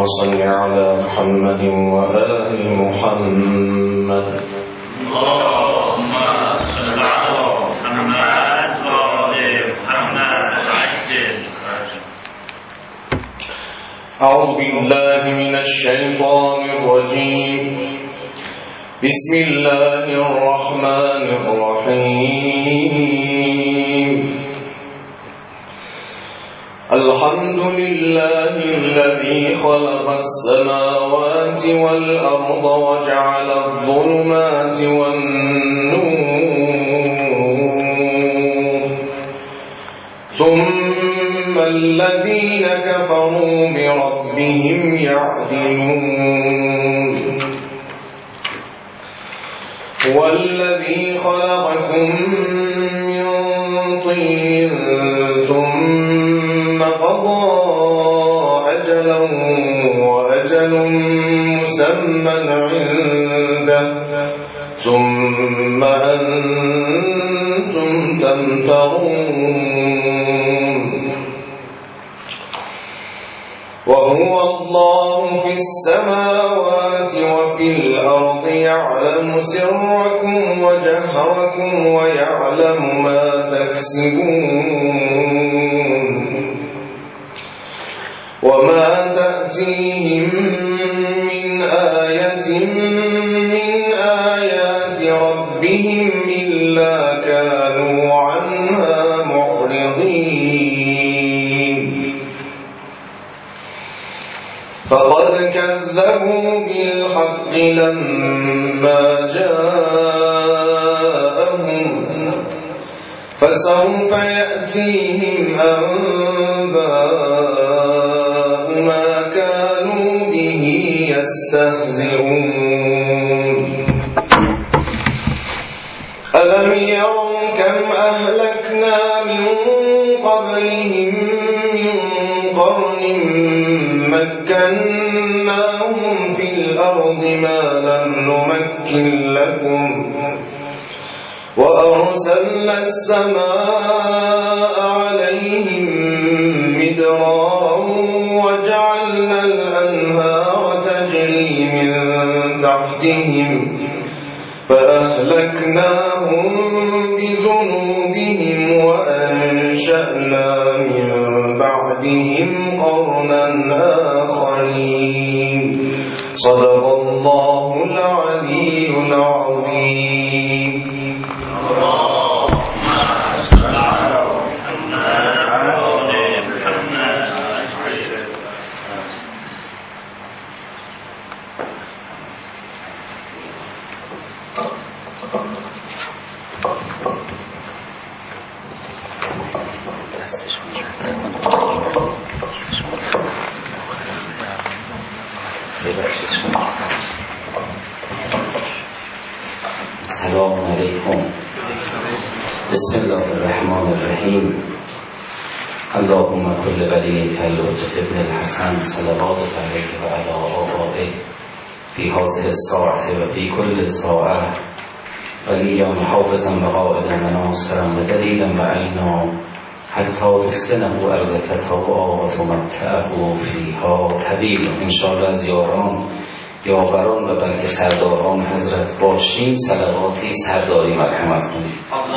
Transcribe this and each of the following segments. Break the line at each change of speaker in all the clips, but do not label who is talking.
صل على محمد وآل محمد.
اللهم صل على محمد وآل محمد عجل.
أعوذ بالله من الشيطان الرجيم. بسم الله الرحمن الرحيم. الحمد لله الذي خلق السماوات والأرض وجعل الظلمات والنور ثم الذين كفروا بربهم يعدلون. هو الذي خلقكم من طين ثم قضى أجلا وأجل مسمى عنده ثم أنتم تمترون. وهو الله في السماوات وفي الأرض يعلم سركم وجهركم ويعلم ما تكسبون. وما تأتيهم من آية من آيات ربهم إلا كانوا عنها معرضين. فقد كذبوا بالحق لما جاءهم فسوف يأتيهم أنباء ما كانوا به يستهزئون. ألم يروا كم أهلكنا من قبلهم من قرن مكناهم في الأرض ما لم نمكن لكم وأرسلنا السماء عليهم مدرارا وجعلنا الأنهار تجري من تحتهم فأهلكناهم بذنوبهم وأنشأنا من بعدهم قرنا آخرين. صدق الله العلي العظيم.
السلام علیکم. بسم الله الرحمن الرحیم. اللهم كل وليك اللطف ابن الحسن صلواتك عليه وعلى آبائه في هذه الساعة وفي كل ساعة وليا محافظا وقائدا وناصرا ودليلا وعينا حتى تسكنه أرضك طوعا وتمتعه فيها طویلا. انشاءالله از یاران یاوران و بلکه سرداران حضرت باشیم. صلواتی سرداری مرحمت کنید.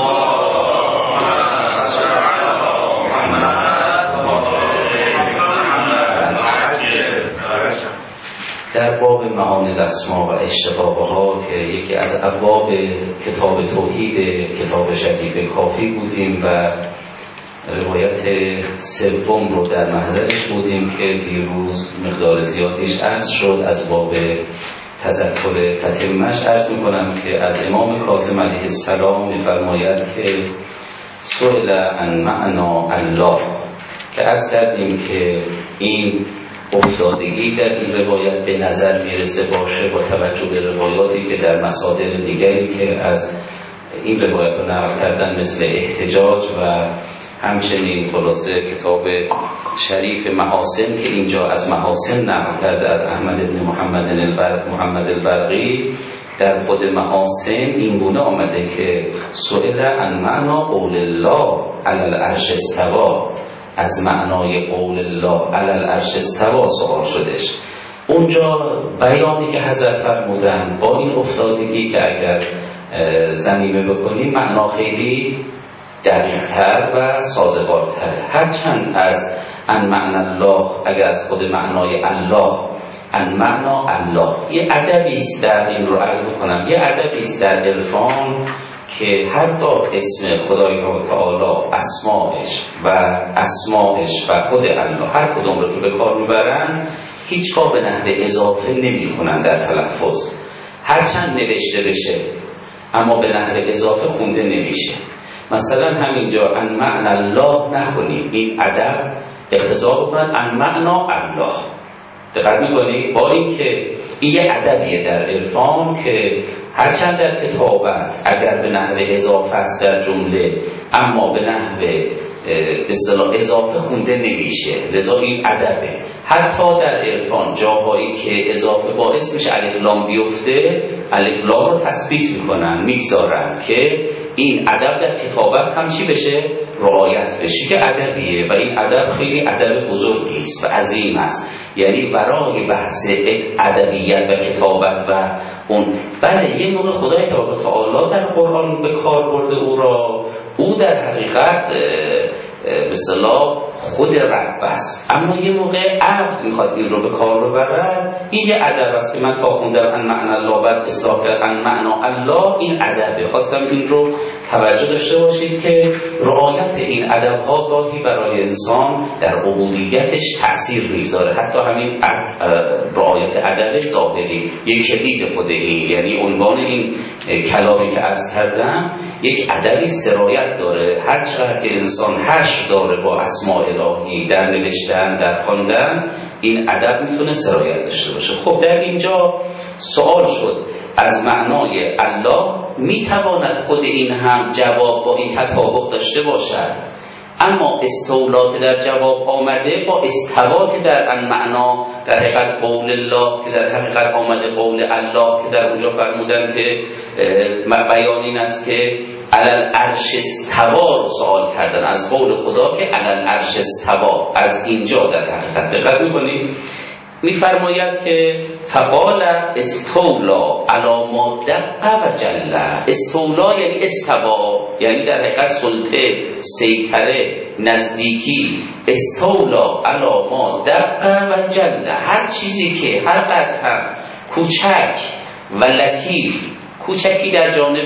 در باب معانی الاسما و اشتقاقها که یکی از ابواب کتاب توحید کتاب شریف کافی بودیم و روایت سوم رو در محضرش بودیم که دیروز مقدار زیادیش عرض شد. از باب تذکر تتمش عرض میکنم که از امام کاظم علیه السلام میفرماید که سئل عن معنا الله، که عرض کردیم که این افتادگی در این روایت به نظر میرسه باشه با توجه به روایاتی که در مصادر دیگری که از این روایت رو نقل کردن مثل احتجاج و همچنین خلاصه کتاب شریف محاسن که اینجا از محاسن نقل کرده از احمد بن محمد البرقی. در خود محاسن این گونه آمده که سئل عن معنا قول الله علی العرش استوا، از معنای قول الله علی العرش استوا سوال شدش اونجا بیانی که حضرت فرمودن با این افتادگی که اگر ضمیمه بکنیم معنا خیلی دقیق‌تر و سازگارتره. هرچند از ان معنی الله، اگر از خود معنای الله، ان معنا الله، یه ادبی است در این رو عرض بکنم، یه ادبی است در عرفان که حتی اسم خدای تعالی، اسماءش و خود الله هر کدوم رو که به کار میبرن هیچگاه به نحو اضافه نمی‌کنن در تلفظ، هرچند نوشته بشه اما به نحو اضافه خونده نمیشه. مثلا همینجا ان معنی الله نخونیم، این ادب اقتضا بکنن ان معنا الله. دقت می‌کنید؟ با اینکه این یه ادبیه در عرفان که هرچند در کتابت اگر به نحو اضافه است در جمله اما به نحو به اصطلاح اضافه خونده نمیشه، لذا این ادبه. حتی در عرفان جاهایی که اضافه باعث میشه الف لام بیفته، الف لام رو تثبیت میکنن، میگذارن که این ادب در کتابت هم چی بشه؟ رعایت بشه، که ادبیه و این ادب خیلی ادب بزرگی است و عظیم است. یعنی ورای بحث ادبیات و کتابت و اون، بله یه موقع خدای تعالی در قرآن به کار برده او را، او در حقیقت به اصطلاح خود رب است، اما یه موقع عبد میخواد این رو به کار ببرد. این یه ادب است که من تا خوندم ان معنی الله بعد اصلاح کرد ان معنا الله، این ادبه. خواستم این رو توجه داشته باشید که رعایت این ادب‌ها گاهی برای انسان در عبودیتش تأثیر میذاره. حتی همین رعایت ادب ظاهری یک کلید خود این، یعنی عنوان این کلامی که عرض کردم یک ادبی سرایت داره. هر چقدر که انسان حشر داره با اسماء الهی در نوشتن، در خواندن، این ادب میتونه سرایت داشته باشه. خب در اینجا سوال شد از معنای الله میتواند خود این هم جواب با این تطابق داشته باشد، اما استولا که در جواب آمده با استوا که در ان معنا در حقیقت قول الله که در حقیقت آمده قول الله که در اونجا فرمودن که بیان این است که علل عرش استوا رو سوال کردن از قول خدا که علل عرش استوا. از اینجا در حقیقت دقت می‌کنید می‌فرماید که فقال استولا علی ما دق و جل. استولا یعنی استوا، یعنی در حقیقت سلطه، سیطره، نزدیکی. استولا علی ما دق و جل، هر چیزی که هر قدر هم کوچک و لطیف، کوچکی در جانب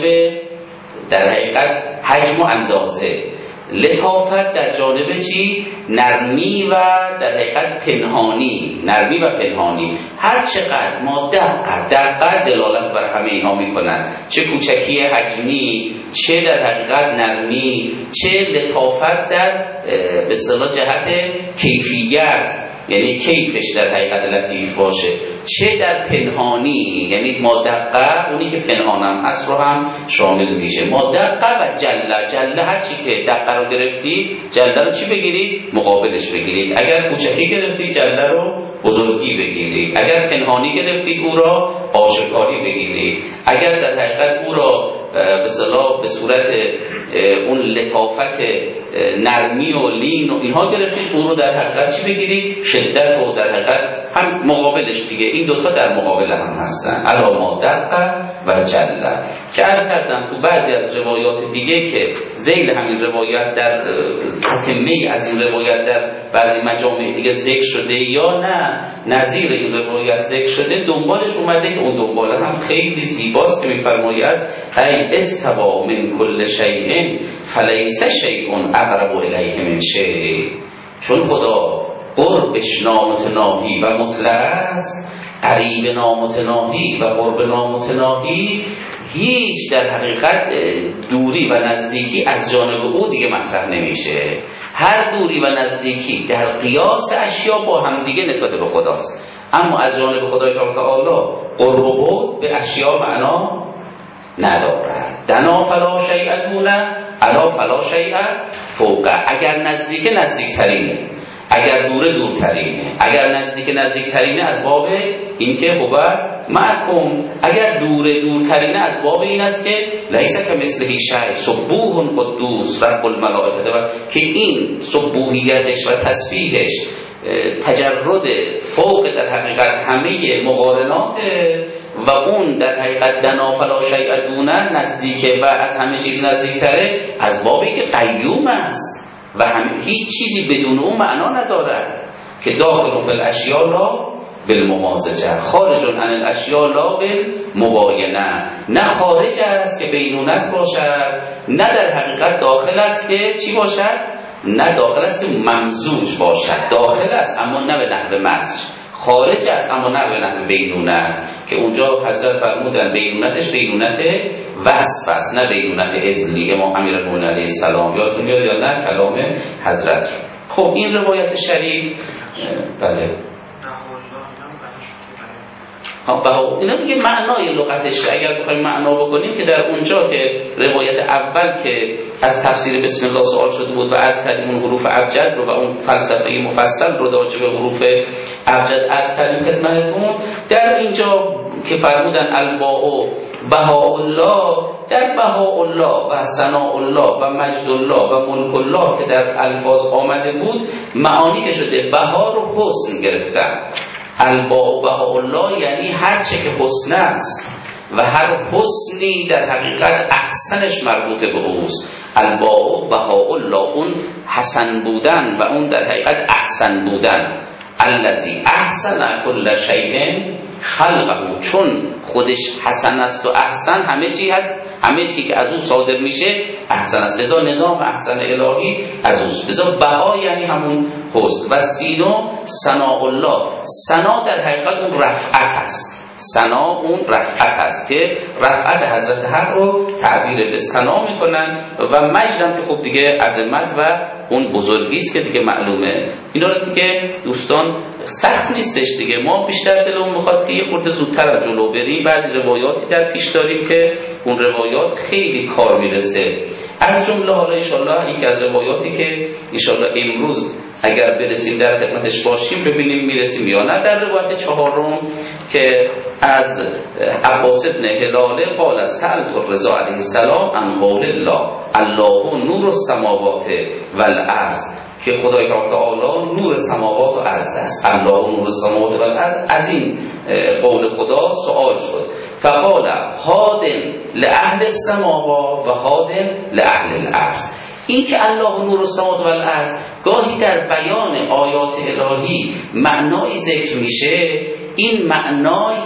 در حقیقت حجم و اندازه، لطافت در جانب چی؟ نرمی و در حقیقت پنهانی، نرمی و پنهانی. هر چقدر ما دقت دلالت بر همه اینا میکنن، چه کوچکی حجمی، چه در حقیقت نرمی، چه لطافت در به اصطلاح جهت کیفیت، یعنی کیفش در حقیقت لطیف باشه، چه در پنهانی، یعنی ما دقه اونی که پنهانم هست رو هم شامل میشه. ما دقه و جله هر چی که دقه رو گرفتید جله رو چی بگیرید؟ مقابلش بگیرید. اگر کوچکی گرفتید جله رو بزرگی بگیرید، اگر پنهانی گرفتید او را آشکاری بگیرید، اگر در حقیقت او را به اصطلاح به صورت اون لطافت نرمی و لین و اینها گرفتید، او رو در حقیقت چی بگیرید؟ شدت و در حقیقت هم مقابلش دیگه. این دوتا در مقابل هم هستن، علاما دقه و جله. که عرض کردم تو بعضی از روایات دیگه که ذیل همین روایت در تتمه از این روایت در بعضی مجامع دیگه ذکر شده یا نه نظیر این روایت ذکر شده، دنبالش اومده که اون دنباله هم خیلی زیباست که میفرماید ای استوا من کل شیء فلیس شیء اقرب الیه من شیء. چون خدا قربش نامتناهی و مطلق است، قریب نامتناهی و قرب نامتناهی هیچ در حقیقت دوری و نزدیکی از جانب او دیگه مطرح نمیشه. هر دوری و نزدیکی در قیاس اشیا با هم دیگه نسبت به خداست، اما از جانب خدای تعالی قرب و بعد به اشیا معنا ندارد. دنا فلا شیء دونه علا فلا شیء فوقه. اگر نزدیک نزدیکترینه، اگر دوره دورترینه، اگر نزدیک نزدیکترینه از باب این که هو معکم، اگر دوره دورترینه از باب این است که لیس کمثله شیء سبوح قدوس رب الملائکه، که این سبوحیتش و تسبیحش تجرد فوق در حقیقت همه مقارنات و اون در حقیقت دنا فلا شیء دونه نزدیکه و از همه چیز نزدیکتره، از بابی که قیوم است و هیچ چیزی بدون اون معنا ندارد که داخل فی الاشیاء لا بالممازجه خارج عن الاشیاء لا بالمباینه، نه خارج است که بینونت باشد، نه در حقیقت داخل است که چی باشد، نه داخل است که ممزوج باشد، داخل است اما نه به نحو مزج، خارج است اما نه به نحو بینونت، که اونجا حضرت فرمودن بینونتش بینونت وصف است نه بینونت اذلی. امام امیرالمومنین علیه السلام یادتون میاد یا نه کلام حضرت رو. خب این روایت شریف بله اینا دیگه معنای لغتش اگر بخوایم معنا بکنیم که در اونجا که روایت اول که از تفسیر بسم الله سوال شده بود و از تعلیم حروف ابجد رو و اون فلسفه مفصل رو راجع به حروف ابجد از تعلیم خدمتتون، در اینجا که فرمودن الباء بهاءالله، در بهاءالله و ثناءالله و مجدالله و ملک الله که در الفاظ آمده بود معانی که شده بها رو حسن گرفتن. الباء بهاءالله یعنی هر چه که حسن است و هر حسنی در حقیقت احسنش مربوط به اوست. الباء بهاءالله اون حسن بودن و اون در حقیقت احسن بودن. الذی احسن کل شیء خلقه، چون خودش حسن است و احسن همه چی هست، همه چی که از او صادر میشه احسن است، لذا نظام احسن الهی از اوست. لذا بها یعنی همون حسن. و سینو ثناء الله، ثنا در حقیقت اون رفعت است، ثنا اون رفعت است که رفعت حضرت حق رو تعبیر به ثنا میکنن و مجدم که خب دیگه عظمت و اون بزرگی است که دیگه معلومه. اینا رو دیگه دوستان سخت نیستش دیگه، ما بیشتر دلمون میخواد که یه خورده زودتر از جلو بریم. بعضی روایاتی در پیش داریم که اون روایات خیلی کار میرسه، از جمله حالا ان شاءالله یکی از روایاتی که ان شاءالله امروز اگر برسیم در خدمتش باشیم ببینیم میرسیم یا نه. در روایت چهارم که از عباس ابن هلاله قال سألت الرضا علیه السلام عن قول الله الله نور السماوات والارض، که خدای تعالی نور سماوات و ارض است، الله نور السماوات و الارض. از این قول خدا سوال شد فقال هادن لأهل السماوات و هادن لأهل الارض. این که الله نور السماوات و الارض گاهی در بیان آیات الهی معنای ذکر میشه، این معنای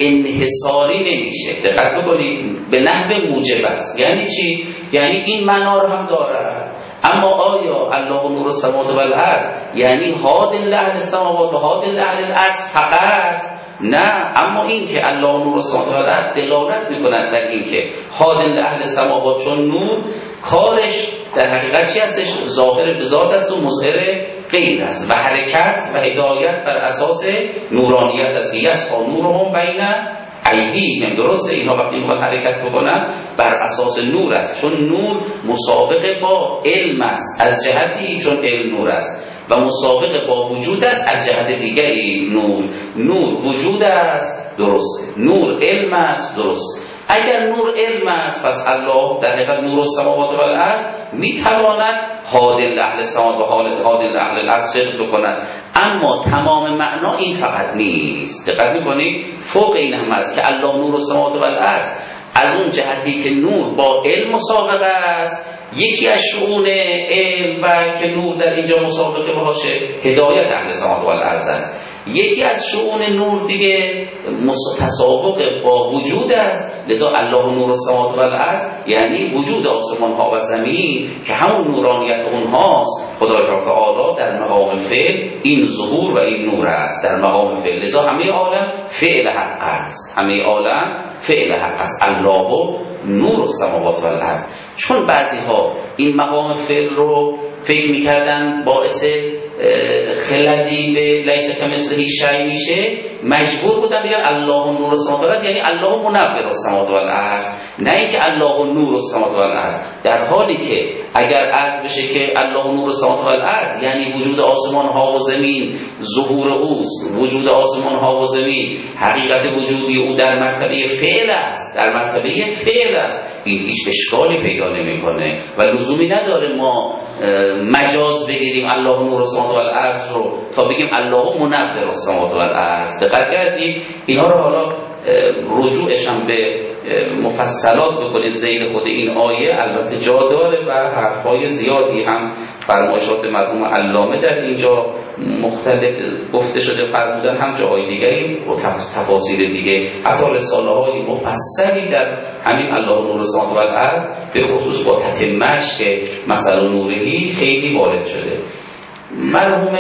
انحصاری نمیشه، دقت بکنید، به نحو موجب است. یعنی چی؟ یعنی این معنا رو هم داره، اما آیا الله نور السماوات و الارض یعنی هاد لأهل السماوات و هاد لأهل الارض فقط؟ نه، اما این که الله نور السماوات و الارض دلالت میکند بر این که هاد لأهل السماوات، چون نور کارش در حقیقت چی هستش؟ ظاهر به ذات است و مظهر غیر است و حرکت و هدایت بر اساس نورانیت است که یسعی نورهم بین ایدیهم. درسته، اینها وقتی میخواد حرکت بکنن بر اساس نور است، چون نور مسابقه با علم است از جهتی چون علم نور است و مسابقه با وجود است از جهت دیگری. نور وجود است، درست، نور علم است، درست. اگر نور علم است پس الله در حقیقت نور السماوات و الارض میتواند هادی لأهل السماوات و هادی لأهل الارض صدق بکند، اما تمام معنا این فقط نیست. دقت میکنید فوق این هم است که الله نور السماوات و الارض از اون جهتی که نور با علم مسابقه است، یکی از شؤون علم و که نور در اینجا مسابقه باشه هدایت اهل السماوات و الارض است. یکی از شؤون نور دیگه تسابق با وجود است، لذا الله نور السماوات و الارض یعنی وجود آسمان ها و زمین که همون نورانیت اونهاست. خدای تعالی در مقام فعل این ظهور و این نور است در مقام فعل، لذا همه عالم فعل حق است، همه عالم فعل حق است. الله نور السماوات و الارض. چون بعضی ها این مقام فعل رو فکر میکردن باعث خلدی به لیس کمثله شیء میشه، مجبور بودن بگن الله نور السماوات و الارض یعنی الله منور السماوات و الارض، نه اینکه الله نور السماوات و الارض. در حالی که اگر عرض بشه که الله نور السماوات و الارض یعنی وجود آسمان ها و زمین ظهور اوست، وجود آسمان ها و زمین حقیقت وجودی او در مرتبه فعل است، در مرتبه فعل است، این هیچ اشکالی پیدا نمیکنه و لزومی نداره ما مجاز بگیریم الله نور السماوات والارض رو تا بگیم الله منور السماوات والارض. دقت کردید اینا رو حالا رجوعش هم به مفصلات بکنید ذیل خود این آیه البته جا داره و حرفای زیادی هم فرمایشات مرحوم علامه در اینجا مختلف گفته شده فرمودن، هم جاهای دیگری و تفاصیل دیگه، حتی رساله های مفصلی در همین الله نور السماوات والارض به خصوص با تتمه‌اش که مثل نوره خیلی وارد شده. مرحوم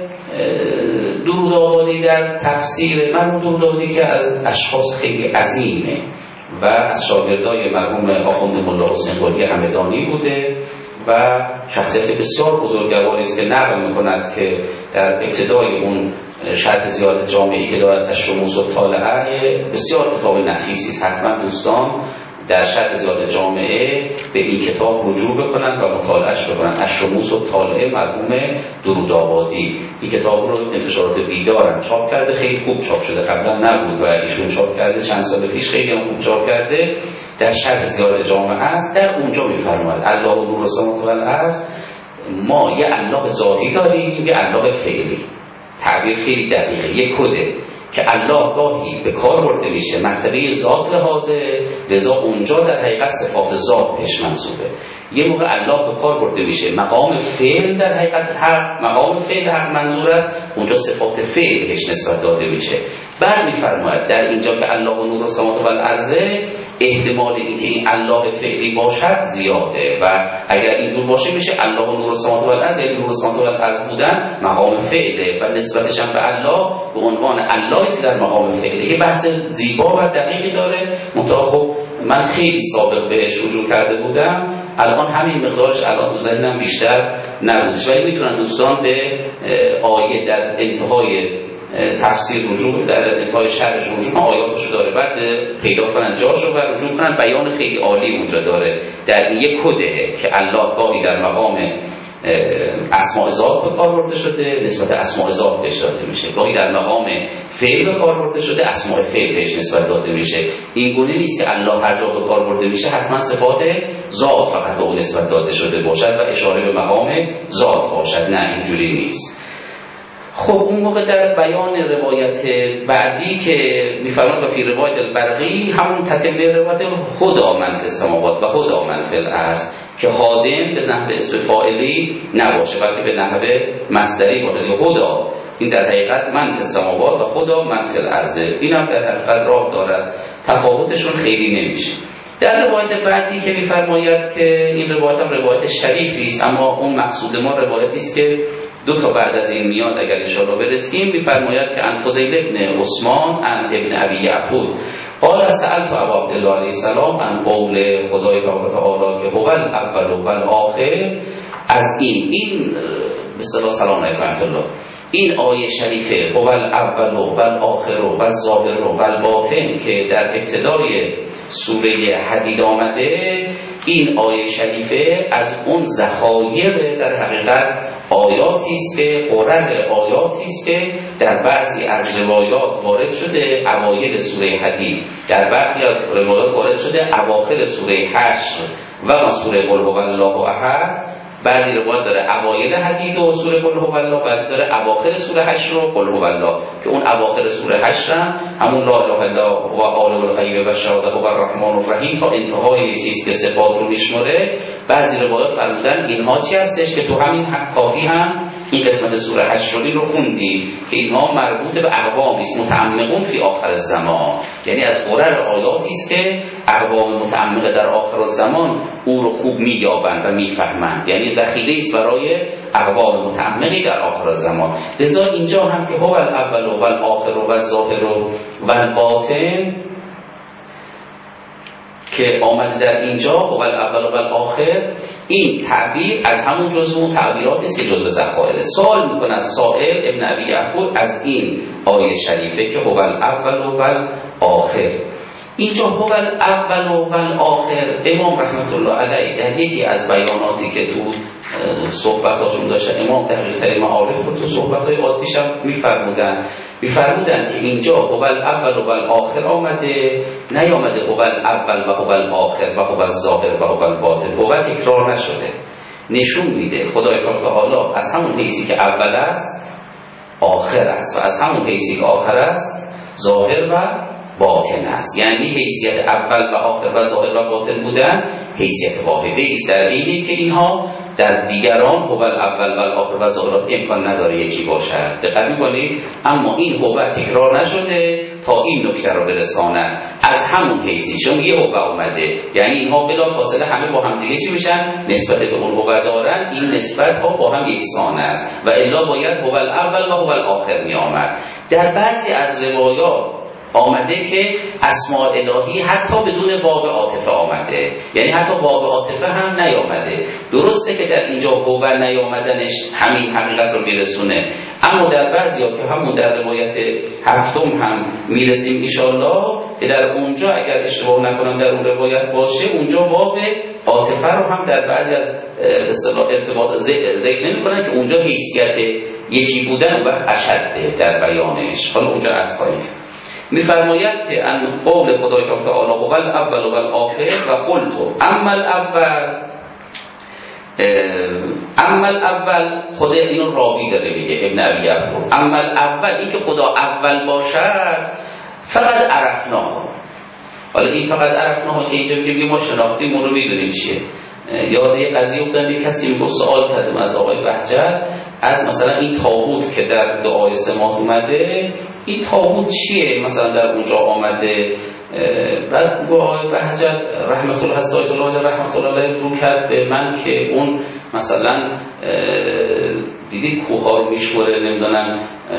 درود آبادی در تفسیر، مرحوم درود آبادی که از اشخاص خیلی عظیمه و از شاگردای مرحوم آخوند ملا حسین قلی همدانی بوده و شخصیت بسیار بزرگواری است که نقل می‌کند که در ابتدای اون شرح زیاد جامعی که دارد الشموس الطالعه بسیار کتاب نفیسی است. حتما دوستان در شرح زیاد جامعه به این کتاب رجوع بکنن و مطالعهش بکنن. الشموس الطالعه مرحوم درود آبادی، این کتاب رو انتشارات بیدارم چاپ کرده، خیلی خوب چاپ شده، قبلا نبود و ایشون چاپ کرده چند سال پیش، خیلی هم خوب چاپ کرده. در شرح زیاد جامعه است، در اونجا می‌فرماید الله نور السماوات والارض، ما یه الله ذاتی داریم، یه الله فعلی. تعبیر خیلی دقیقه، یک کده که الله گاهی به کار برده میشه مرتبه ذات لحاظه، لذا اونجا در حقیقت صفات ذات پیش منصوبه. یه موقع الله به کار برده میشه مقام فعل، در حقیقت هر مقام فعل هر منظور است، اونجا صفات فعل بهش نسبت داده میشه. بعد میفرماید در اینجا که الله و نور السماوات والارض، احتمال اینکه این الله فعلی باشد زیاده و اگر اینجور باشه میشه الله و نور السماوات والارض، یعنی نور السماوات والارض بودن مقام فعله و نسبتش هم به الله به عنوان الله در مقام فعله. یه بحث زیبا و دقیقی داره. منتها خب من خیلی سابق بهش رجوع کرده بودم، الان همین مقدارش الان تو ذهنم بیشتر نبودش، ولی میتونن دوستان به آیه در انتهای تفسیر رجوع، در انتهای شرحش رجوع، آیاتش داره، بعد پیدا کنن جاشو و رجوع کنن. بیان خیلی عالی اونجا داره در یک کده که الله گاهی در مقام اسماء ذات به کار برده شده، نسبت اسماء ذات بهش داده میشه، گاهی در مقام فعل به کار برده شده، اسماء فعل بهش نسبت داده میشه. این گونه نیست که الله هر جا به کار برده میشه حتما صفات ذات فقط به اون نسبت داده شده باشد و اشاره به مقام ذات باشد، نه اینجوری نیست. خب اون موقع در بیان روایت بعدی که می‌فرماید و فی روایت البرقی، همون تتمه روایت خدا من فی السماوات و خدا من فی الارض، که خادم به نحو اسم فاعلی نباشه بلکه به نحو مصدری باشه، یا خدا این در حقیقت من فی السماوات و خدا من فی الارض، اینم در حقیقت راه دارد، تفاوتشون خیلی نمیشه. در روایت بعدی که می‌فرماید که این روایت هم روایت شریفی است، اما اون مقصود ما روایتی است که دو تا بعد از این میاد اگر ان شاء الله برسیم. می‌فرماید که عن فضیل ابن عثمان عن ابن ابی یعفور قال سألت ابا عبدالله علیه السلام عن قول خدای تعالی که هو الاول و الاخر. از این به اصطلاح سلام علیکم ورحمة الله، این آیه شریفه هو الاول و الاخر و الظاهر و الباطن که در ابتدای سوره حدید آمده، این آیه شریفه از اون ذخایر در حقیقت آیاتی است که قرر آیاتی است که در بعضی از روایات وارد شده اوایل سوره حدید، در بعضی از روایات وارد شده اواخر سوره حشر و سوره قل هو الله احد. بعضی روایات داره اوایل حدید و سوره قل هو الله، بعضی داره اواخر سوره حشر و قل هو الله، که اون اواخر سوره حشر همون لا اله الا هو عالم الغیب و الشهاده هو الرحمن الرحیم تا انتهای چیز که صفات رو میشمره. بعضی روایات فرمودن اینها چی هستش که تو همین کافی هم این قسمت سوره حشر رو خوندیم که اینها مربوط به اقوامی است متعمقون فی آخر الزمان، یعنی از قرر آیاتی است که اقوام متعمقه در آخر الزمان او رو خوب مییابند و میفهمند، یعنی ذخیره است برای اقوام متعمقی در آخر الزمان. لذا اینجا هم که هو الاول و الاخر و الظاهر و الباطن که آمده در اینجا هو الاول و الاخر، این تعبیر از همون جزء تعبیراتی است که جزء ذخایر. سوال میکند سائل ابن ابی یعفور از این آیه شریفه که هو الاول و الاخر، اینجا هو الاول و الاخر، امام رحمت الله علیه در یکی از بیاناتی که تو صحبتاشون داشتن، امام تحقیق معارف رو تو صحبتای عادیش هم میفرمودن که اینجا هو الاول و الاخر آمده، نیامده هو الاول و هو الاخر و هو الظاهر و هو الباطن، هو تکرار نشده. نشون میده خدای تعالی از همون حیثی که اول است آخر است و از همون حیثی که آخر است ظاهر و باطن است. یعنی حیثیت اول و آخر و ظاهر و باطن بودن حیثیت واحده است، در حینی که اینها در دیگران هو الاول و الاخر و ظاهرات امکان نداره یکی باشد. دقت می‌کنید؟ اما این هو تکرار نشده تا این نکته رو برساند از همون حیثی، چون یه هو اومده یعنی اینها بلا فاصله همه با هم دیگه چی میشن؟ نسبت به اون هو دارن، این نسبت ها با هم یکسان است و الا باید هو الاول و هو الاخر می آمد. در بعضی از روایات آمده که اسماء الهی حتی بدون باب عاطفه آمده، یعنی حتی باب عاطفه هم نیامده. درسته که در اینجا هو نیامدنش همین حقیقت رو میرسونه، اما در بعضیا که همون در روایت هفتم هم میرسیم انشالله که در اونجا اگر اشتباه نکنم در اون روایت باشه اونجا باب عاطفه رو هم در بعضی از ارتباط ذکر نمی‌کنن که اونجا حیثیت یکی بودن و اشده در بیانش. حالا اونجا عرض کنیم می‌فرماید که ان قول خدای تعالی هو الاول و الاخر و قلت اما الاول خود اینو راوی داره میگه ابن ابی عفور، اما الاول این که خدا اول باشد فقط عرفناه. حالا این فقط عرفناه که اینجا میگه ما شناختیم اون رو میدونیم چیه. یاد یه قضیه افتادم یه کسی میگفت سوال کردم از آقای بهجت از مثلا این تابوت که در دعای سماط اومده این تابوت چیه مثلا در اونجا آمده. بعد آقای بهجت رحمت الله هستایت الله رحمت الله علیه رو کرد به من که اون مثلا دیدید کوها رو میشوره نمیدونم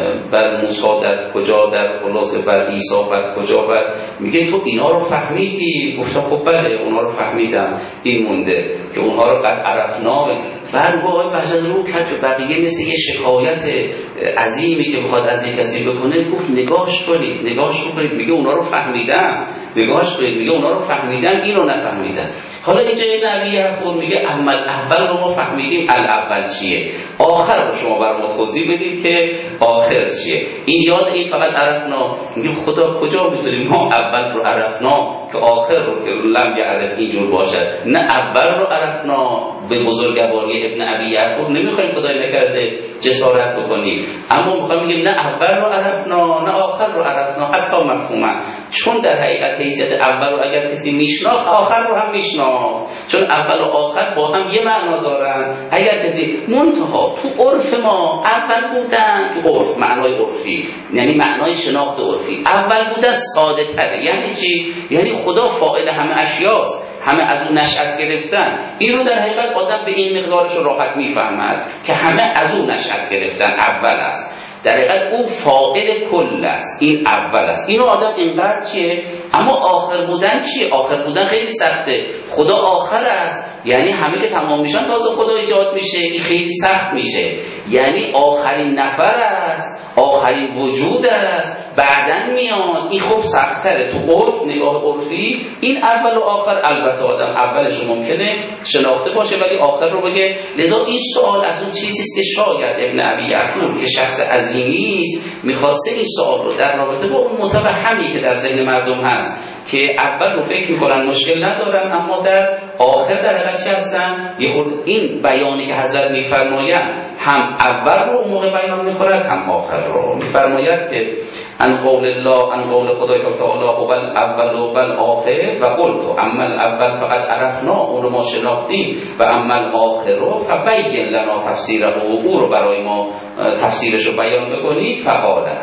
بر موسی در کجا، در خلاصه بر عیسی بر کجا، بر میگه تو اینا رو فهمیدی؟ گفتم خب بله اونا رو فهمیدم، این مونده که اونها رو قد عرفنا. بعد آقای بهجت رو کرد به بقیه مثل یه شکایت عظیمی که بخواد از یک کسی بکنه، گفت نگاش کنید میگه اونا رو فهمیدم، نگاش کنید میگه اونا رو فهمیدم، اینو نفهمیدن. حالا اینجا این نبی حفور میگه اول رو ما فهمیدیم، الاول چیه؟ آخر رو شما بر ما توضیح بدید که آخر چیه. این یاد این فقط عرفنا، میگه خدا کجا میتونیم ما اول رو عرفنا که آخر رو که لم یعرف اینجور باشد، نه اول رو عرفنا به بزرگواری ابن ابی حفور نمیخوایم خدای نکرده جسارت بکنیم، اما میخوایم بگیم نه اول رو عرفنا نه آخر رو عرفنا، حتی مفهومه، چون در حقیقت حیثیت اول رو اگر کسی میشناخت آخر رو هم میشناخت، چون اول و آخر با هم یه معنا دارن. اگر کسی منتها تو عرف ما اول بودن، تو عرف معنای عرفی یعنی معنای شناخت عرفی اول بودن ساده تره. یعنی چی؟ یعنی خدا فاعل همه اشیاست، همه از اون نشأت گرفتن. این رو در حقیقت آدم به این مقدارش راحت میفهمد که همه از اون نشأت گرفتن، اول است. در حقیقت او فاعل کل است، این اول است. اینو آدم اینقدر چیه؟ اما آخر بودن چیه؟ آخر بودن خیلی سخته. خدا آخر است یعنی همه که تمام میشن تازه خدا ایجاد میشه، این خیلی سخت میشه. یعنی آخرین نفر است، آخرین وجود است، بعدن میاد. این خوب سخت‌تره تو عرف، نگاه عرفی این اول و آخر. البته آدم اولش رو ممکنه شناخته باشه ولی آخر رو بگه. لذا این سوال از اون چیزی است که شاید ابن ابی یعفور که شخص عظیمی است می‌خواسته این سوال رو در رابطه با اون متوهمی که در ذهن مردم هست که اول رو فکر میکنن مشکل ندارن اما در آخر در حقیقت چی هستن. این بیانی که حضرت میفرمایند هم اول رو اون موقع بیان میکنن هم آخر رو. میفرماید که ان قول الله، ان قول خدای تعالی هو الاول و الاخر و قلت اما الاول فقط عرفنا، اون رو ما شناختیم، و اما الاخر فبین لنا تفسیره، او رو برای ما تفسیرش رو بیان بکنید. فقاله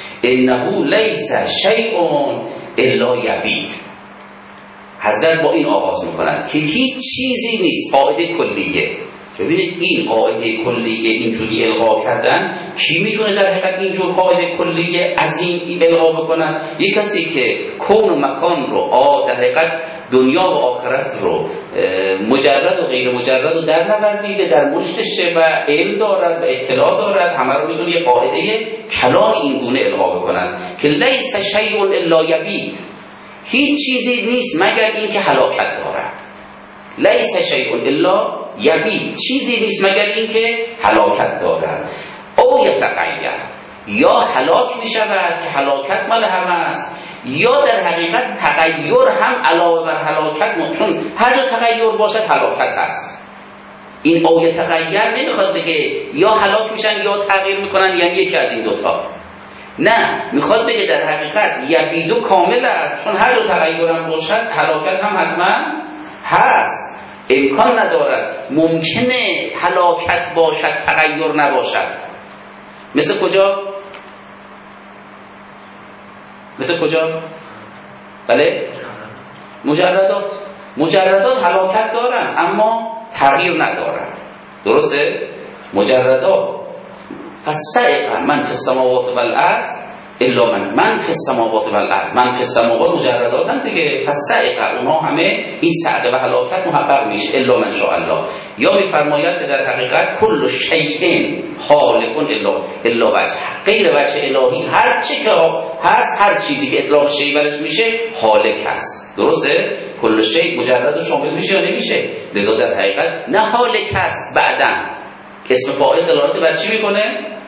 انه لیس شیء الا یبید. حضرت با این آغاز میکنند که هیچ چیزی نیست، قاعده کلیه. ببینید این قاعده کلیه اینجوری القا کردن، کی میتونه در حقیقت اینجور قاعده کلیه عظیم القا بکنن؟ یک کسی که کون و مکان رو در حقیقت دنیا و آخرت رو مجرد و غیر مجرد رو در نوردیده، در مشتشه و علم دارد و اطلاع دارد، همه رو میتونه یه قاعده کلام این گونه القا بکنن که لیس شیء الا یبید، هیچ چیزی نیست مگر این که هلاکت دارد. لیس شیء الا یبید، چیزی نیست مگر این که هلاکت دارد. او یتغیر، یا هلاک می شود که هلاکت مال همه است، یا در حقیقت تغییر هم علاوه بر هلاکت، چون هر جا تغییر باشد هلاکت هست. این او یتغیر نمیخواد بگه یا هلاک میشن یا تغییر میکنن، یعنی یکی از این دوتا. نه، میخواد بگه در حقیقت یبیدو کامل است، چون هر دو تغییرم باشد هلاکت هم حتما هست. امکان ندارد ممکنه هلاکت باشد تغییر نباشد. مثل کجا؟ مثل کجا؟ بله؟ مجردات هلاکت دارن اما تغییر ندارن. درسته؟ مجردات فسائق من فی السماوات والارض الا من فی السماوات والارض. من فی السماوات مجردات هم دیگه، فسائق اونها همه این سعده و هلاکت محقق میشه الا من شاء الله. یا میفرماید که در حقیقت کل شیء خالق الا وجه، غیر وجه الهی هر چی که هست، هر چیزی که اطلاق شیء برش میشه خالق هست. درسته؟ کل شیء مجرد و شامل میشه یا نمیشه؟ لذا در حقیقت نه خالق هست بعداً که اسم فاعل دلالت بر چی میکنه؟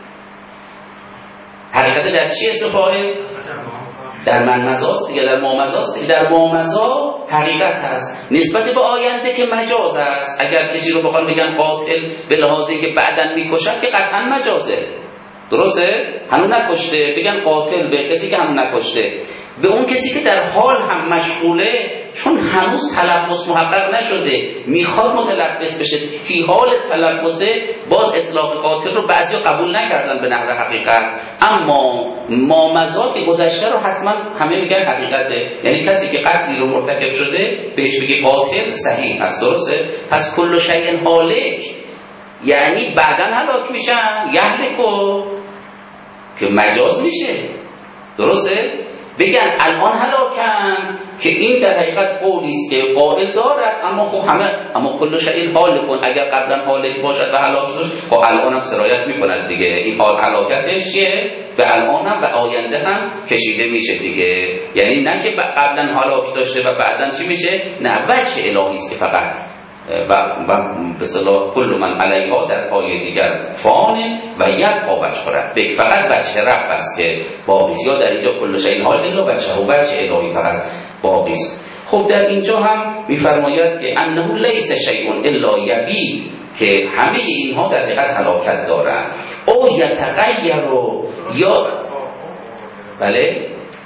حقیقت در چی اسم فاعل؟ در من مزاست دیگه، در ما مزاست دیگه. در ما مزا حقیقت هست نسبت به آینده که مجاز است. اگر کسی رو بخوان بگن قاتل به لحاظی که بعداً میکشد که قطعاً مجازه. درسته؟ هنوز نکشته، بگن قاتل به کسی که هنوز نکشته. به اون کسی که در حال هم مشغوله، چون هنوز تلبس محقق نشده، میخواد متلبس بشه، فی حال تلبسه، باز اطلاق قاتل رو بعضیا قبول نکردن به نحو حقیقت. اما ما مزا که گذشته رو حتما همه میگن حقیقته، یعنی کسی که قتلی رو مرتکب شده بهش بگی قاتل صحیح هست. درسته؟ پس کل شیء هالک یعنی بعداً هلاک میشن، یهلکو که مجاز میشه. درسته؟ بگن الان هلاکن که این در حقیقت قولی است که قائل دارد، اما خب اما کل شیء هالک، اگر قبلا هالک باشد و هلاک شد خب الان هم سرایت میکند دیگه. این حال هلاکتش چیه؟ به الان هم و آینده هم کشیده میشه دیگه. یعنی نه که قبلا هلاک داشته و بعدا چی میشه، نه، وجه الهی است که فقط و به اصطلاح کل من علیها در پای دیگر فان و یبقا وجه رب، فقط وجه رب است که باقی است. یا در اینجا کل شیء حال الا وجه و وجه الهی فقط باقی است. خب در اینجا هم میفرماید که انه لیس شیء الا یبید، که همه اینها در حقیقت هلاکت دارند. او یتغیر یا بله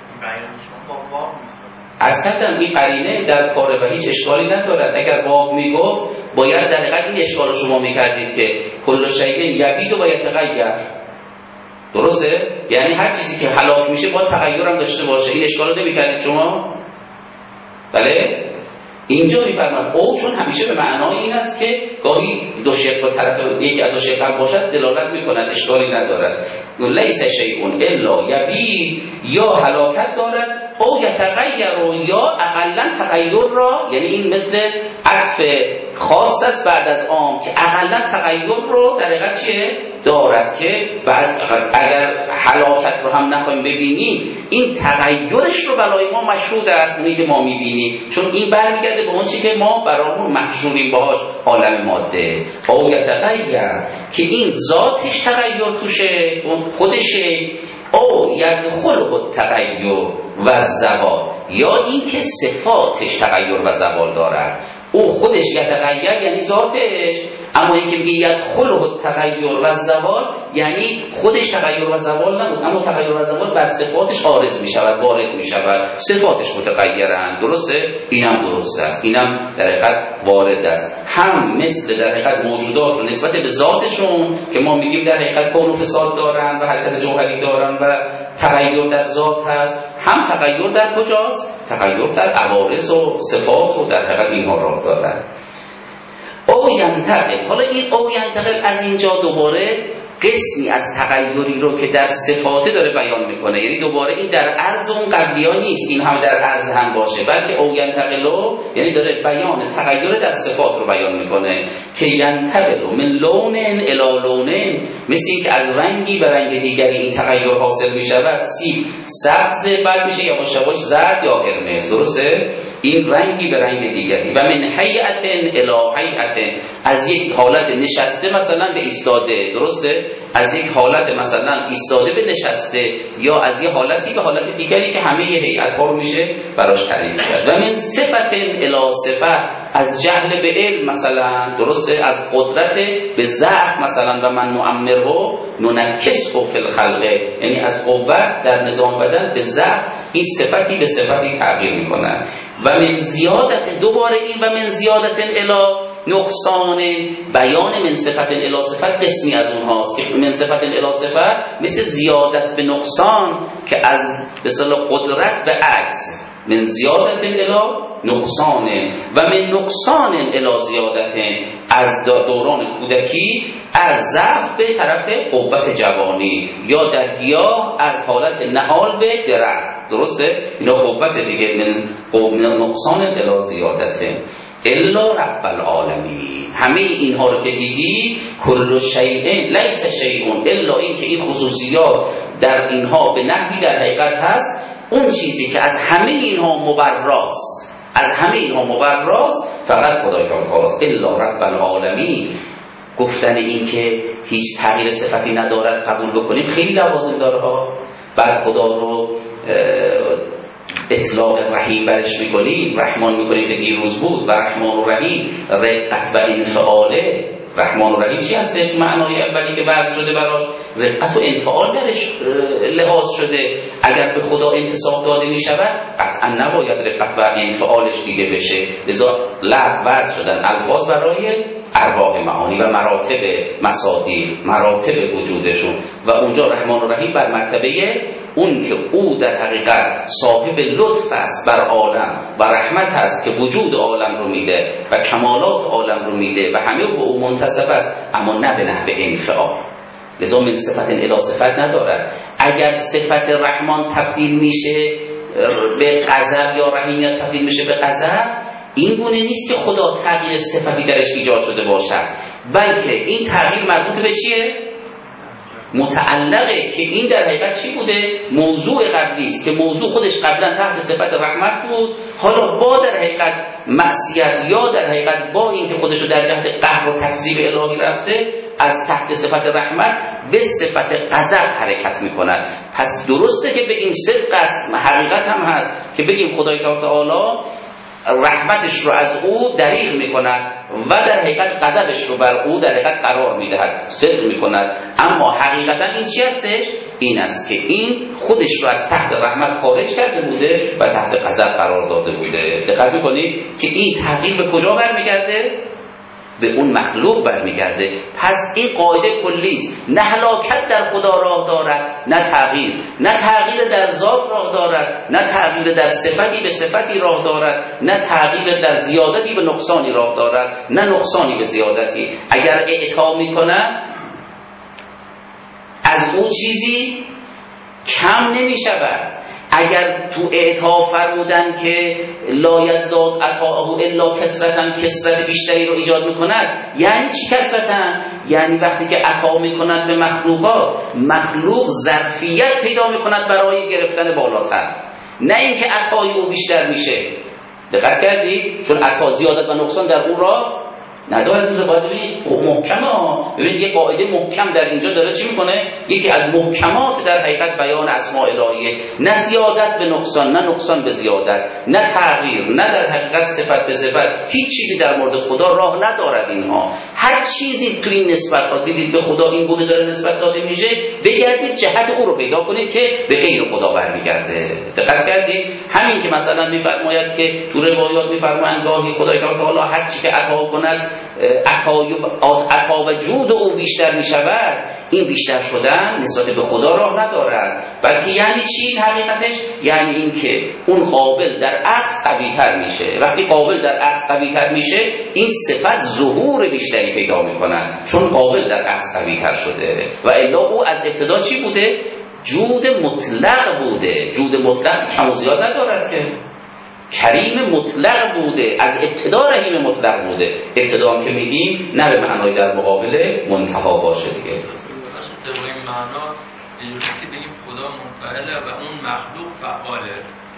از کردم این قرینه در کاره و هیچ اشکالی ندارد. اگر واو میگفت باید در حقیقت این اشکال رو شما میکردید که کل شیء یبید و یتغیر. درسته؟ یعنی هر چیزی که هلاک میشه باید تغییر هم داشته باشه. این اشکال رو نمیکردید شما؟ بله؟ اینجا میفرماد او، چون همیشه به معنای این است که گاهی دو شق با طرف یکی از دو شق باشد دلالت میکند، اشکالی ندارد. لیس شیء الا یبید، یا هلاکت دارد، او یتغیر، یا اقلا تغییر را، یعنی این مثل عطف خاص است بعد از عام که اقلا تغییر رو در حقیقت چیه دارد که اگر هلاکت رو هم نخواهیم ببینیم این تغییرش رو برای ما مشهود است، اونی که ما میبینیم، چون این برمیگرده به اون چی که ما برامون محشوریم باهاش، عالم ماده. او یتغیر که این ذاتش تغییر توشه، خودشه. او یدخل التغیر و زوال، یا این که صفاتش تغییر و زوال دارد. او خودش یتغیر یعنی ذاتش، اما اینکه میگه یدخل التغیر و زوال یعنی خودش تغییر و زوال نبود، اما تغییر و زوال بر صفاتش عارض میشود، وارد میشود، صفاتش متغیرند. درسته؟ اینم درست است، اینم در حقیقت وارد است. هم مثل در حقیقت موجودات رو نسبت به ذاتشون که ما میگیم در حقیقت کون و فساد دارن و حرکت جوهری دارن و تغییر در ذات هست، هم تغییر در کجاست؟ تغییر در عوارض و صفات و در حقیقت اینها را دارن. او ینتقل، حالا این او ینتقل از اینجا دوباره قسمی از تغییری رو که در صفاته داره بیان میکنه، یعنی دوباره این در عرض اون قبلی ها نیست، این هم در عرض هم باشه، بلکه او ینتقلو یعنی داره بیان تغییر در صفات رو بیان میکنه که ینتقلو من لون الی لون، مثل این که از رنگی به رنگ دیگری این تغییر حاصل میشود. سیب سبز بعد میشه یا مشابهش زرد یا قرمز. درسته؟ این رنگی به رنگ دیگری. و من هیئت الی هیئت، از یک حالت نشسته مثلا به ایستاده. درسته؟ از یک حالت مثلا ایستاده به نشسته، یا از یک حالتی به حالت دیگری که همه هیئت ها رو میشه براش تعریف کرد. و من صفت الی صفه، از جهل به علم مثلا، درسته، از قدرت به ضعف مثلا، و من نعمره ننکسه فی الخلق، یعنی از قوت در نظام بدن به ضعف، این صفتی به صفتی تغییر میکنه. و من زیادت، دوباره این و من زیادت الی نقصان، بیان من صفت الی صفت قسمی از اونهاست که من صفت الی صفت مثل زیادت به نقصان که از به اصطلاح قدرت به عجز، من زیادت الی نقصان و من نقصان الی زیادت، از دوران کودکی از ضعف به طرف قوت جوانی، یا در گیاه از حالت نهال به درخت، درسته؟ اینا قوت دیگه، من نقصان الی زیادت الا رب العالمین. همه اینها رو که دیدی، کل شیء لیس شیء الا، این که این خصوصیات در اینها به نحوی در حقیقت هست، اون چیزی که از همه اینها مبراست، از همه اینها مبراست فقط خدای تعالی است. الا رب العالمین، گفتن این که هیچ تغییر صفتی ندارد قبول بکنیم خیلی لوازم داره ها. بعد خدا رو اطلاق رحیم برش میکنیم، رحمان میکنیم که دیروز بود، و رحمان و رحیم رقت و انفعاله. رحمان و رحیم چی هستش؟ معنای اولی که بحث شده براش رقت و انفعال درش لحاظ شده. اگر به خدا انتصاب داده میشود قطعا نباید رقت و انفعالش دیده بشه، لذا وضع شدن الفاظ برای ارواح معانی و مراتب مصادیق، مراتب وجودشون، و اونجا رحمان و رحیم بر مرتبه اون که او در حقیقت صاحب لطف است بر عالم و رحمت است که وجود عالم رو میده و کمالات عالم رو میده و همه به او منتسب است، اما نه به نحو انفعال. لذا من صفت الی صفت ندارد. اگر صفت رحمان تبدیل میشه به غضب یا رحیمیت تبدیل میشه به غضب، این گونه نیست که خدا تغییر صفتی درش ایجاد شده باشد، بلکه این تغییر مربوط به چیه؟ متعلقه که این در حقیقت چی بوده؟ موضوع قبلی است که موضوع خودش قبلا تحت صفت رحمت بود، حالا با در حقیقت معصیت یا در حقیقت با این که خودش رو در جهت قهر و تکذیب الهی رفته، از تحت صفت رحمت به صفت غضب حرکت میکند. پس درسته که بگیم صدق است، حقیقت هم هست که بگیم خدای تعالی رحمتش رو از او دریغ میکند و در حقیقت غضبش رو بر او در حقیقت قرار میدهد، صدق میکند. اما حقیقتا این چی هستش؟ این است که این خودش رو از تحت رحمت خارج کرده بوده و تحت غضب قرار داده بوده. دقت میکنید که این تغییر به کجا برمیگرده؟ به اون مخلوق برمیگرده. پس این قاعده کلی است، نه هلاکت در خدا راه دارد، نه تغییر، نه تغییر در ذات راه دارد، نه تغییر در صفتی به صفتی راه دارد، نه تغییر در زیادتی به نقصانی راه دارد، نه نقصانی به زیادتی. اگر اعطا میکنند از اون چیزی کم نمیشود. اگر تو اعطا فرمودن که لا یزداد عطاءه الا کثرتن، کثرت بیشتری رو ایجاد میکند، یعنی چی کثرتن؟ یعنی وقتی که عطا میکند به مخلوقات، مخلوق ظرفیت پیدا میکند برای گرفتن بالاتر، نه اینکه عطای او بیشتر میشه. دقت کردید؟ چون عطا زیادت و نقصان در اون را نداره. دوست باید ببینید محکمه ها. ببینید یه قاعده محکم در اینجا داره چی میکنه؟ یکی از محکمات در حقیقت بیان اسماء الهیه، نه زیادت به نقصان، نه نقصان به زیادت، نه تغییر، نه در حقیقت صفت به صفت. هیچ چیزی در مورد خدا راه ندارد اینها. هر چیزی تو این نسبت ها دیدید به خدا این گونه داره نسبت داده میشه، بگردید جهت او رو پیدا کنید که به غیر خدا برمیگرده. دقت کردید؟ همین که مثلا میفرماید که تو روایات میفرمایند گاهی خدای تعالی هر چی که عطا کند عطا و جود او بیشتر می شود. این بیشتر شدن نسبت به خدا راه ندارد، بلکه یعنی چی این حقیقتش؟ یعنی این که اون قابل در عکس قوی تر میشه. وقتی قابل در عکس قوی تر میشه، این صفت ظهور بیشتری پیدا می کند، چون قابل در عکس قوی تر شده. و الا او از ابتدا چی بوده؟ جود مطلق بوده. جود مطلق کم و زیاد ندارد که، کریم مطلق بوده، از ابتدا رحیم مطلق بوده. ابتدا هم که میگیم نه به معنای در مقابل منتها باشه دیگه.
طبق این معنا که بگیم خدا منفعله و اون مخلوق فعاله،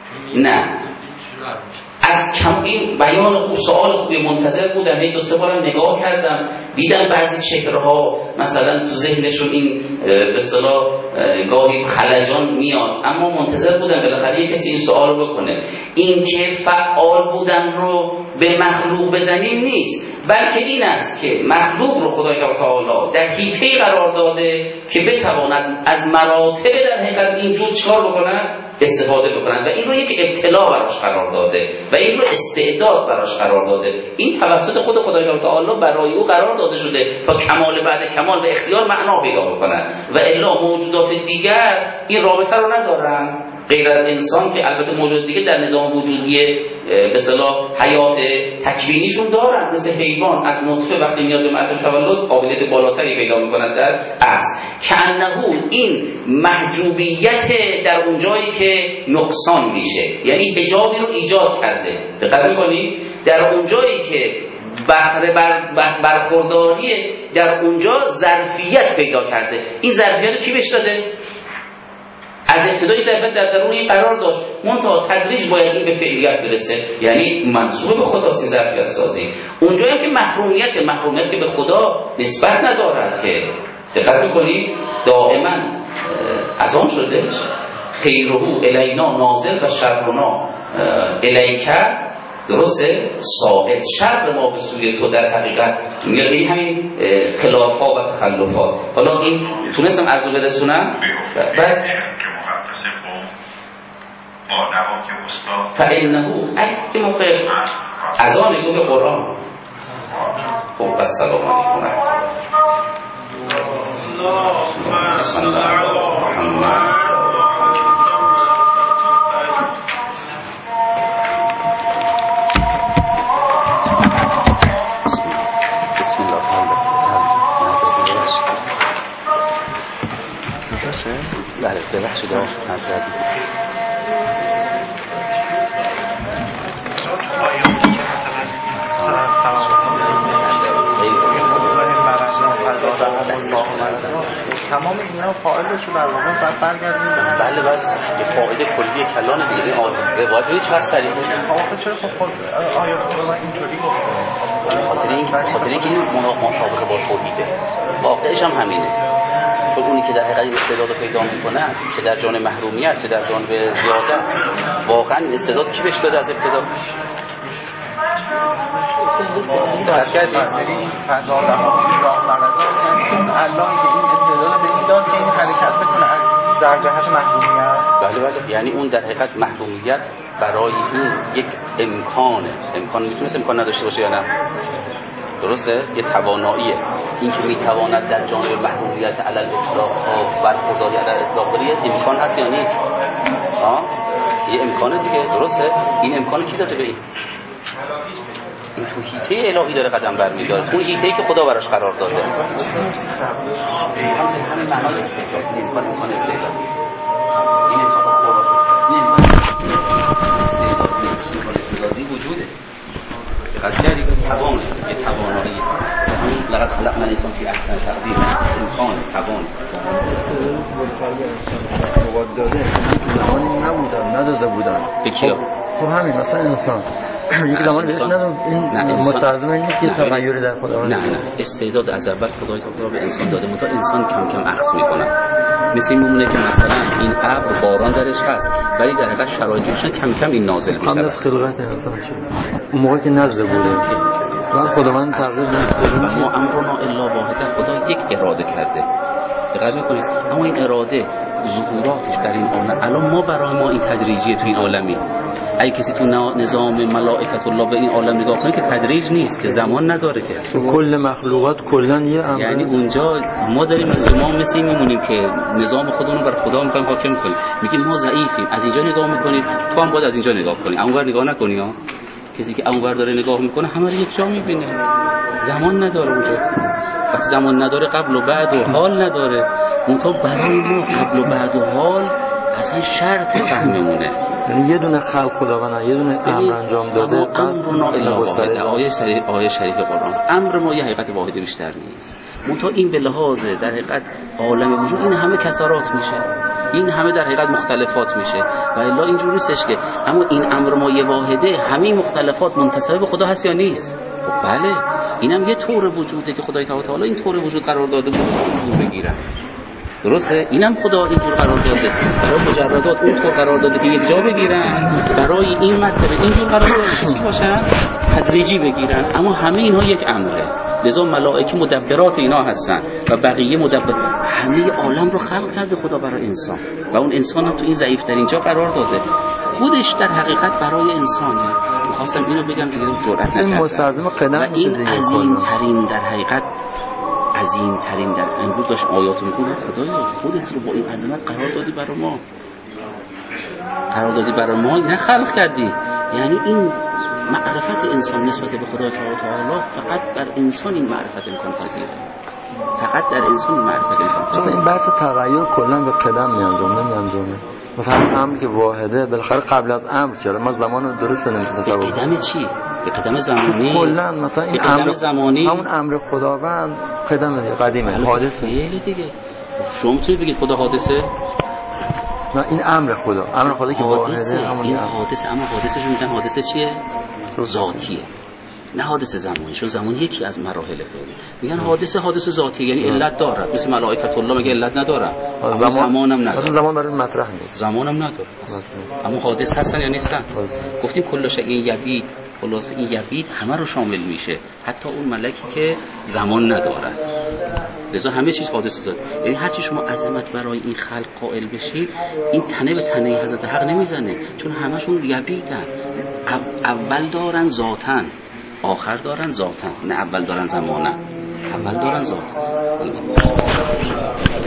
نه از کم این بیان خوب، سوال خوبی منتظر بودم، هی 2-3 بارم نگاه کردم دیدم بعضی چهره‌ها مثلا تو ذهنشون این به اصطلاح گاهی خلجان میاد، اما منتظر بودم بالاخره یه کسی این سوال رو بکنه. این که فعال بودن رو به مخلوق بزنیم نیست، بلکه این است که مخلوق رو خدای تعالی در حیطه‌ای قرار داده که بتواند از مراتب در حقیقت این جور چکار بکنن، استفاده بکنن و این رو یک ابتلا براش قرار داده و این رو استعداد براش قرار داده. این توسط خود خدای تعالی برای او قرار داده شده تا کمال بعد کمال و اختیار معنا پیدا بکنن و الا موجودات دیگر این رابطه رو ندارن غیر از انسان که البته موجود دیگه در نظام وجودی به اصطلاح حیات تکوینیشون دارن، مثل حیوان از نطفه وقتی میاد به مرحله تولد قابلیت بالاتری پیدا میکنن در اصل. کأنه این محجوبیت در اون جایی که نقصان میشه، یعنی حجابی رو ایجاد کرده. دقت میکنی در اون جایی که بهره برخورداری در اونجا ظرفیت پیدا کرده. این ظرفیت رو کی بهش داده؟ از ابتدای ظرفیت در درون قرار داشت، منتها تدریج باید این به فعلیت برسه، یعنی منسوب به خداست این ظرفیت سازی. اونجایی که محرومیت که به خدا نسبت ندارد که دقت میکنی دائما از آن شده خیره الینا نازل و شرنا الیک، درسته؟ ساعد شر ما به سوی تو در حقیقت میاد. این همین خلافات و تخلفات. حالا این تونستم عرضو برسونم بعد فإنه این موقع از آن نگاه قرآن. خب السلام علیکم بسم الله الرحمن بله ببخشید نظرت
تمام اینا فاعلشون در واقع بعد برگردیم.
بله بس یه قاعده کلی کلام دیگه روایت هیچ چقدر صریحه.
چرا خب آیات رو اینطوری گفتن؟
خاطر اینکه این مطابقه با توحیده، واقعش هم همینه. چون اونی که در حقیقت استعداد پیدا میکنه که در جان محرومیت چه در جان زیادت، واقعا استعداد کی بهش داده از ابتدا؟
در کردی فضا راه مرزا الله که این استعداد به این داد که این حرکت بکنه در جهت محرومیت.
بله یعنی اون در حقیقت محرومیت برای این یک امکان میتونست امکان نداشته باشه یا نه؟ درسته؟ یه تواناییه. این که میتواند در جانب محرومیت علی الاطلاق برخورداری علی الاطلاق داره، یه امکان هست یا نیست؟ یه امکانه دیگه، درسته؟ این امکان کی داده به این؟ این تو حیطه الهی داره قدم برمی‌داره، اون حیطه‌ای که خدا براش قرار داده. همین معنای استعداد نیست، امکان استعدادی. این امکان استعدادی وجوده. دقت کردی توانه، یه توانایی. همین لقد خلقنا الانسان فی احسن تقویم، امکان توان.
مواد داده زمانی نبودن، نداده بودن.
به کیا؟
خب همین مثلا انسان یک زمانی بهش ندادن. این مستلزم نیست که تغییری در خدا.
نه استعداد از اول خدای تعالی به انسان داده، منتها انسان کم کم اخذ میکنه. مثل این میمونه که مثلا این ابر باران درش هست ولی در حقیقت شرایطی میشن کم کم این نازل میشه.
قبل از خلقت انسان چه اون موقع که نازل بوده بعد خداوند تغییر داد.
ما امرنا الا واحده، خدا یک اراده کرده. دقت میکنید اما این اراده ظهوراتش در این عالم الان ما برای ما این تدریجیه تو این عالمی. اگه کسی تو نظام ملائکت الله به این عالم نگاه کنه که تدریج نیست، که زمان نداره، که
کل مخلوقات کلا یه امر.
یعنی اونجا ما داریم از ما مثل میمونیم که نظام خودمون رو بر خدا می‌خوایم حاکم کنیم. میگیم ما ضعیفیم، از اینجا نگاه می‌کنیم، تو هم باید از اینجا نگاه کنی، اونور نگاه نکنی ها. کسی که اونور داره نگاه می‌کنه همه رو یک جا می‌بینه. زمان نداره اونجا. وقتی زمان نداره قبل و بعد و حال نداره. منتها برای ما قبل و بعد و حال اصلا شرط فهممونه.
یعنی یه دونه خلق خداوند یه دونه امر انجام داده.
امرنا الا واحد، آیه شریف قرآن. امر ما یه حقیقت واحده بیشتر نیست. منتها این به لحاظ در حقیقت عالم وجود این همه کسرات میشه. این همه در حقیقت مختلفات میشه و الا اینجوری نیستش که اما این امر مایه واحده همه مختلفات منتسب به خدا هست یا نیست؟ خب بله، اینم یه طور وجوده که خدای تعالی این طور وجود قرار داده بود حضور بگیرن. درسته؟ اینم خدا اینجور قرار داده، برای مجردات اون طور قرار داده که یک جا بگیرن، برای این مرتبه اینجور قرار داده چی باشن؟ تدریجی بگیرن. اما همه اینها یک امره، لذا ملائکه مدبرات اینا هستن و بقیه همه عالم رو خلق کرده خدا برای انسان و اون انسان هم تو این ضعیف ترین جا قرار داده، خودش در حقیقت برای انسانه. می‌خواستم اینو بگم دیگه جرئت نکردم.
مستلزم قدم میشه
این عظیم ترین در حقیقت عظیم ترین در امروز داشت آیات میخونم، خدایا خودت رو با این عظمت قرار دادی برای ما، قرار دادی برای ما، نه خلق کردی. یعنی این معرفت انسان نسبت به خدا تعالی فقط در انسان این معرفت امکان پذیره، فقط در انسان این معرفت امکان پذیره.
مثلا این بحث تغییر کلا به قدم نمیانجامه. مثلا امری که واحده بالاخره قبل از امر چرا ما زمان درست نمیتونیم تصور کنیم.
قدم چی؟ به قدم زمانی.
کلا مثلا این امر زمانی همون امر خداوند قدم قدیمه، حادثه
دیگه. شما میتونید بگید خدا حادثه؟
نه، این امر خدا که واحده همون
این حادثه. اما حادثه میگن حادثه چیه؟ ذاتیه، نه حادثه زمانی. چون زمانی یکی از مراحل فعلی. میگن حادثه ذاتیه، یعنی علت داره. مثل ملائکه الله میگه علت نداره، زمانم نداره.
مثلا زمان برای مطرح نیست،
زمانم نداره. اما حادثه هستن یا نیستن؟ گفتیم کل شیء یبید، خلاص این یبید همه رو شامل میشه، حتی اون ملکی که زمان ندارد. لذا همه چیز حادثه ذات. یعنی هر چی شما عظمت برای این خلق قائل بشید، این تنه به تنه حضرت حق نمیزنه، چون همشون یبیدن. اول دارن ذاتن، آخر دارن ذاتن، نه اول دارن زمانن، اول دارن ذاتن.